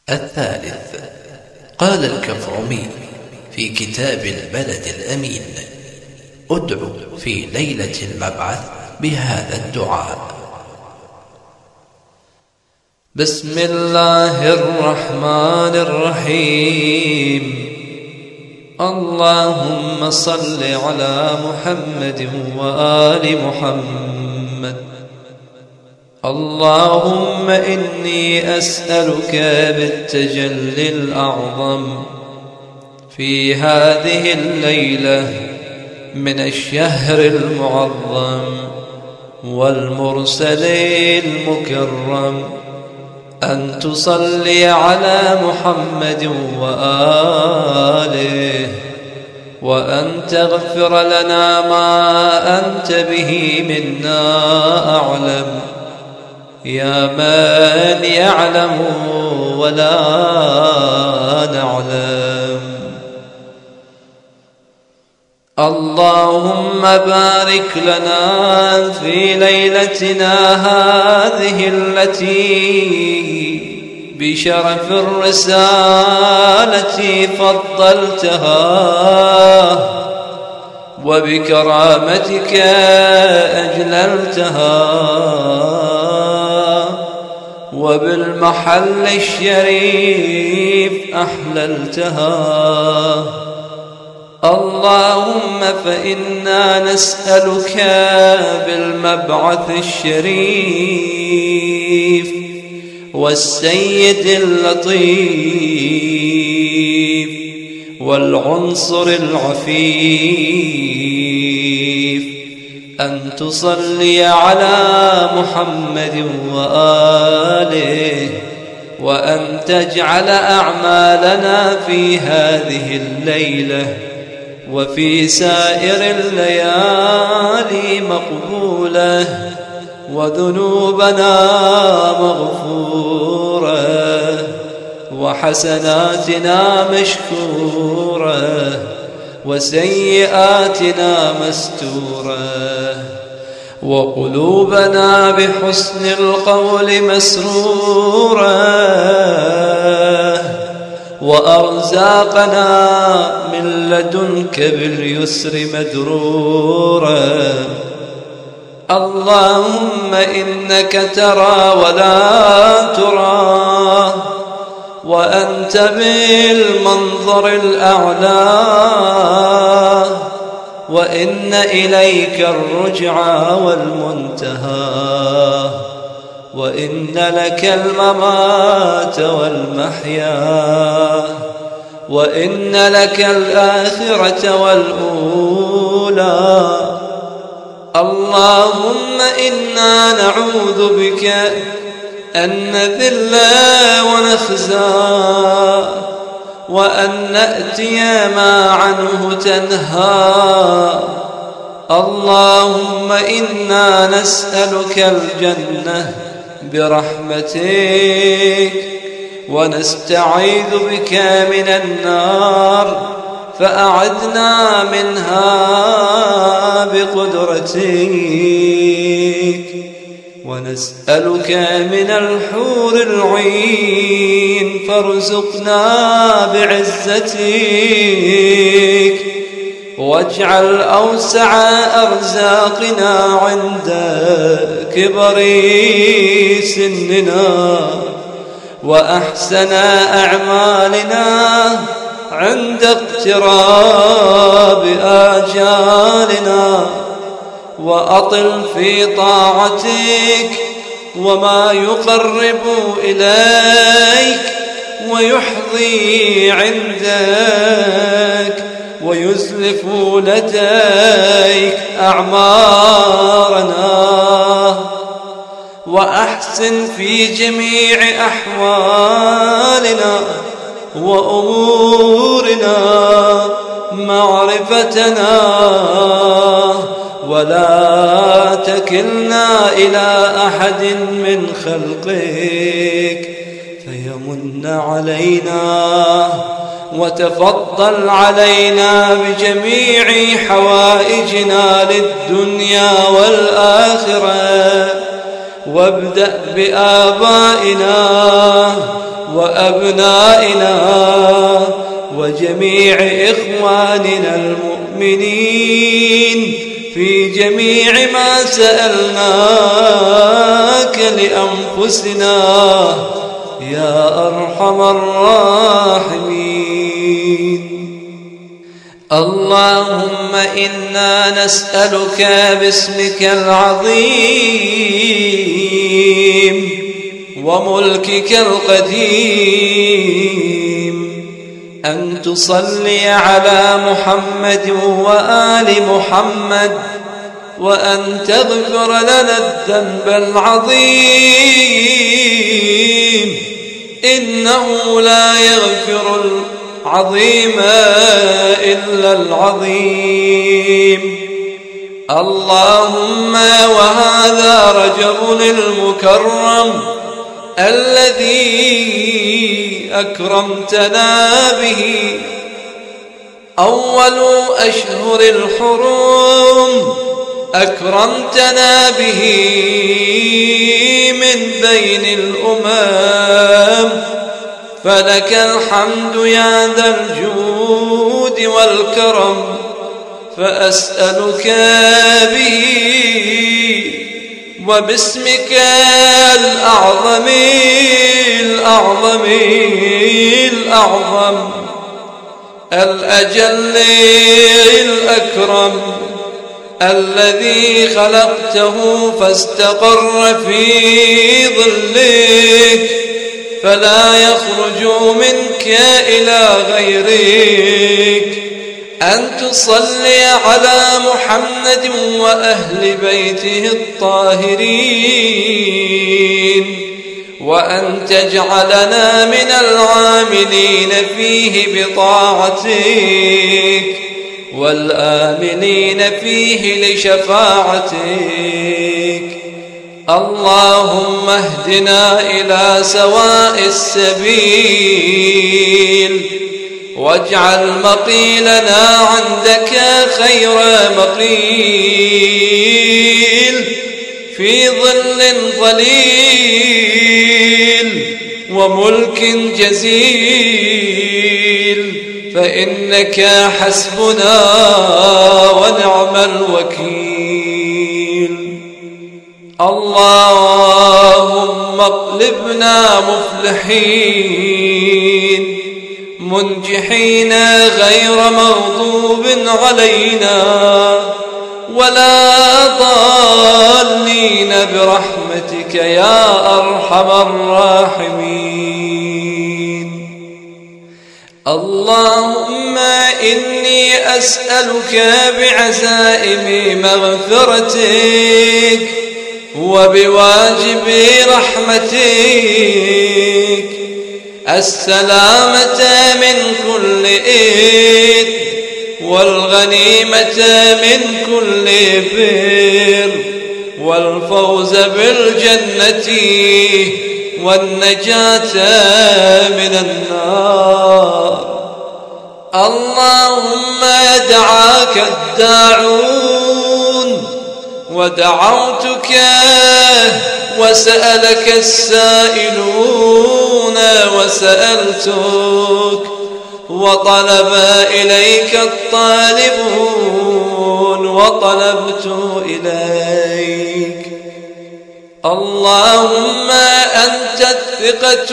الثالث، قال الكفرمي في كتاب البلد الأمين: ادعو في ليلة المبعث بهذا الدعاء: بسم الله الرحمن الرحيم. اللهم صل على محمد وآل محمد. اللهم إني أسألك بالتجلي الأعظم في هذه الليلة من الشهر المعظم والمرسل المكرم أن تصلي على محمد وآله، وأن تغفر لنا ما أنت به منا أعلم، يا من يعلم ولا نعلم. اللهم بارك لنا في ليلتنا هذه التي بشرف الرسالة فضلتها، وبكرامتك أجللتها، وبالمحل الشريف أحللتها. اللهم فإنا نسألك بالمبعث الشريف والسيد اللطيف والعنصر العفيف أن تصلي على محمد وآله، وأن تجعل أعمالنا في هذه الليلة وفي سائر الليالي مقبولة، وذنوبنا مغفورة، وحسناتنا مشكورة، وسيئاتنا مستورة، وقلوبنا بحسن القول مسرورة، وأرزاقنا من لدنك باليسر مدرورة. اللهم إنك ترى ولا ترى، وأنت بالمنظر الأعلى، وإن إليك الرجعى والمنتهى، وإن لك الممات والمحيا، وإن لك الآخرة والأولى. اللهم إنا نعوذ بك أن نذل ونخزى، وأن نأتي ما عنه تنهى. اللهم إنا نسألك الجنة برحمتك، ونستعيذ بك من النار فأعذنا منها بقدرتك، ونسألك من الحور العين فارزقنا بعزتك، واجعل أوسع أرزاقنا عند كبر سننا، وأحسن أعمالنا عند اقتراب آجالنا، وأطل في طاعتك وما يقرب إليك ويحظي عندك ويزلف لديك أعمارنا، وأحسن في جميع أحوالنا وأمورنا معرفتنا، ولا تكلنا إلى أحد من خلقك فيمن علينا وتفضل علينا بجميع حوائجنا للدنيا والآخرة، وابدأ بآبائنا وأبنائنا وجميع إخواننا المؤمنين في جميع ما سألناك لأنفسنا يا أرحم الراحمين. اللهم إنا نسألك باسمك العظيم وملكك القديم أن تصلي على محمد وآل محمد، وأن تغفر لنا الذنب العظيم، إنه لا يغفر العظيم إلا العظيم. اللهم وهذا رجب المكرم الذي أكرمتنا به، أول أشهر الحرم أكرمتنا به من بين الأمم، فلك الحمد يا ذا الجود والكرم. فأسألك به وباسمك الأعظم الأعظم الأعظم الأجل الأكرم الذي خلقته فاستقر في ظلك فلا يخرج منك إلى غيرك، أن تصلي على محمد وأهل بيته الطاهرين، وأن تجعلنا من العاملين فيه بطاعتك والآملين فيه لشفاعتك. اللهم اهدنا إلى سواء السبيل، واجعل مقيلنا عندك خير مقيل، في ظل ظليل وملك جزيل، فإنك حسبنا ونعم الوكيل. اللهم اقلبنا مفلحين منجحين غير مغضوب علينا ولا ضالين برحمتك يا أرحم الراحمين. اللهم إني أسألك بعزائم مغفرتك وبواجب رحمتك السلامة من كل إثم والغنيمة من كل بر والفوز بالجنة والنجاة من النار. اللهم دعاك الداعون ودعوتك وسألك السائلون وسألتك وطلب إليك الطالبون وطلبت إليك. اللهم أنت الثقة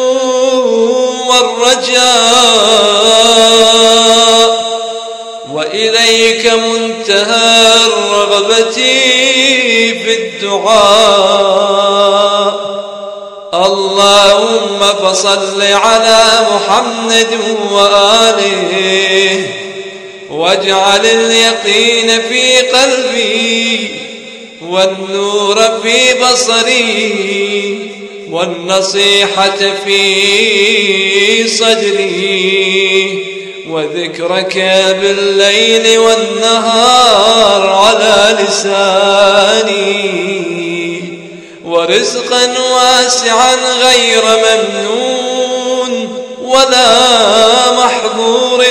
والرجاء، وإليك منتهى الرغبة في الدعاء. اللهم فصل على محمد وآله، واجعل اليقين في قلبي والنور في بصري والنصيحة في صدري وذكرك بالليل والنهار على لساني، ورزقا واسعا غير ممنون ولا محظور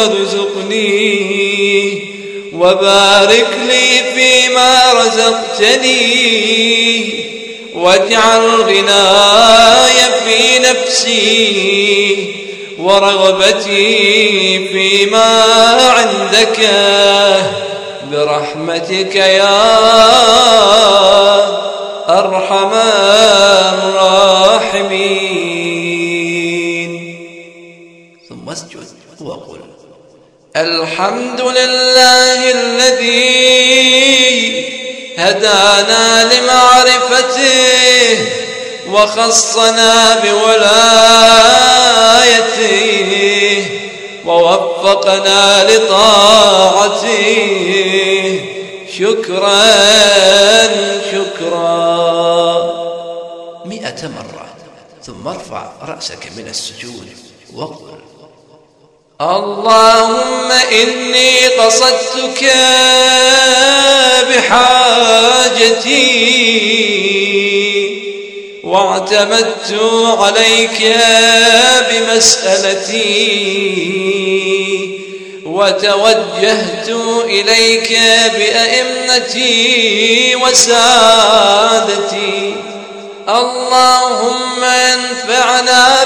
فارزقني، وبارك لي فيما رزقتني، واجعل غناي في نفسي نفسي ورغبتي فيما عندك برحمتك يا أرحم الراحمين. ثم اسجد وقل الحمد لله الذي هدانا لمعرفته وخصنا بولايته ووفقنا لطاعته. شكرا شكرا 100 مرة. ثم ارفع رأسك من السجود وقل اللهم إني قصدتك بحاجتي واعتمدت عليك بمسألتي وتوجهت إليك بأئمتي وسادتي. اللهم انفعنا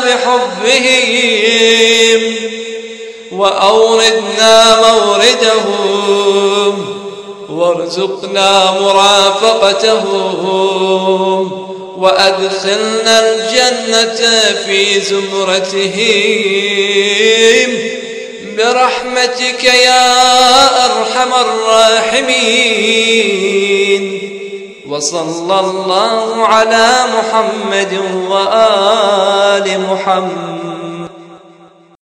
بحبهم وأوردنا موردهم وارزقنا مرافقتهم وأدخلنا الجنة في زمرتهم برحمتك يا أرحم الراحمين. وصلى الله على محمد وآل محمد.